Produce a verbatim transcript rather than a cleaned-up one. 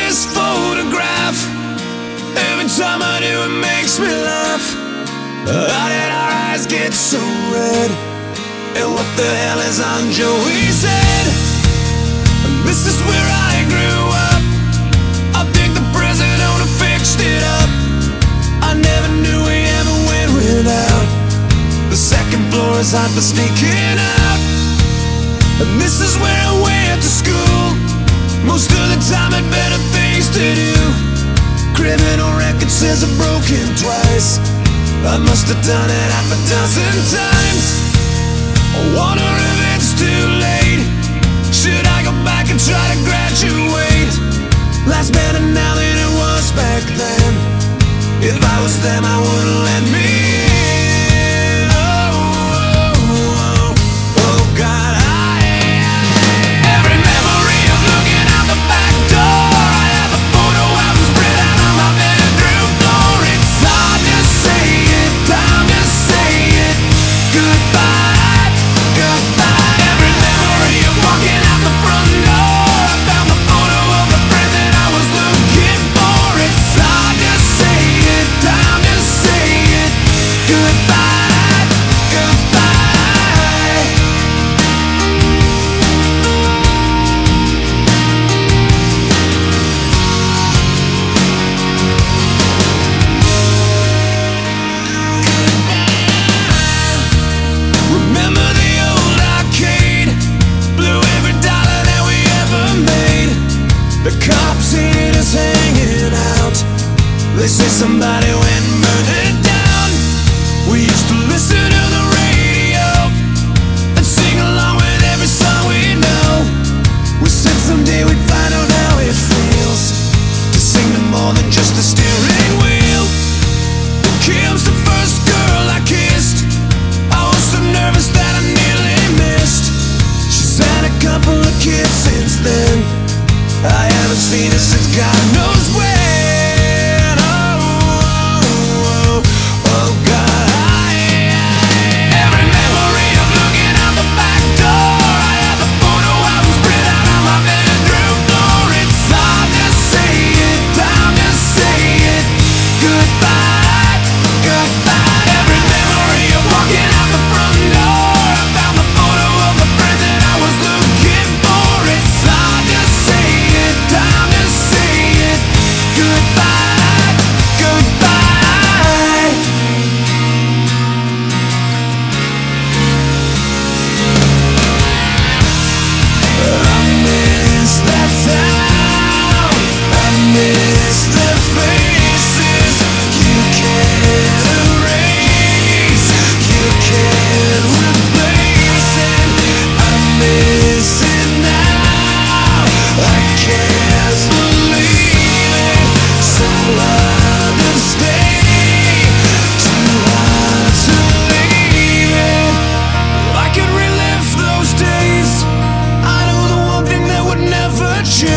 this photograph. Every time I do, it makes me laugh. How did our eyes get so red? And what the hell is on Joey's head? And this is where I grew up. I think the president owner fixed it up. I never knew we ever went without. The second floor is hot for sneaking out. And this is where I went to school. Most of the time had better things to do. Criminal record says I've broken twice. I must have done it half a dozen times. I wonder if it's too late. Should I go back and try to graduate? Life's better now than it was back then. If I was them, I wouldn't let me in. Oh, oh, oh, oh God, I every memory of looking out the back door. I have a photo album spread out on my bedroom floor. It's hard to say it, time to say it. Goodbye, goodbye. Every memory of walking out the front door. I found the photo of the friend that I was looking for. It's hard to say it, time to say it. Goodbye, goodbye. Remember the old arcade? Blew every dollar that we ever made. The cops seen us hanging out. They say somebody went and burned it down. We used to listen to the radio and sing along with every song we know. We said someday we'd find out how it feels to sing to more than just the steering wheel. Kim's the first girl I kissed. I was so nervous that I nearly missed. She's had a couple of kids since then. I haven't seen her since God knows when. Oh, oh, oh, oh God, I every memory of looking out the back door. I have a photo album spread out on my bedroom floor. It's hard to say it, time to say it. Goodbye, goodbye. Every memory of walking out the front door. I found the photo of the friend that I was looking for. It's hard to say it, time to say it. Goodbye, goodbye. I miss that town. I miss the faces. You can't erase, you can't replace it. I miss it now. I can't believe it. So hard to stay, too hard to leave it. I could relive those days. I know the one thing that would never change.